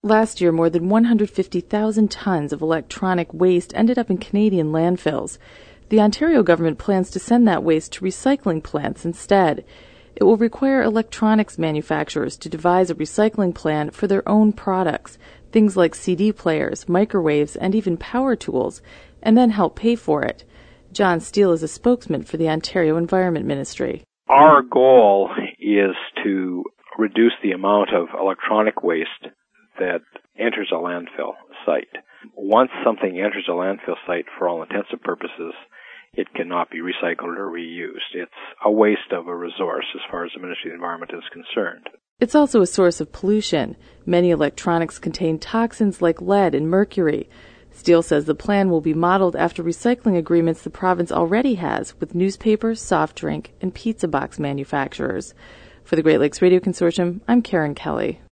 Last year, more than 150,000 tons of electronic waste ended up in Canadian landfills. The Ontario government plans to send that waste to recycling plants instead. It will require electronics manufacturers to devise a recycling plan for their own products, things like CD players, microwaves, and even power tools, and then help pay for it. John Steele is a spokesman for the Ontario Environment Ministry. Our goal is to reduce the amount of electronic waste that enters a landfill site. Once something enters a landfill site, for all intents and purposes, it cannot be recycled or reused. It's a waste of a resource as far as the Ministry of the Environment is concerned. It's also a source of pollution. Many electronics contain toxins like lead and mercury. Steele says the plan will be modeled after recycling agreements the province already has with newspaper, soft drink, and pizza box manufacturers. For the Great Lakes Radio Consortium, I'm Karen Kelly.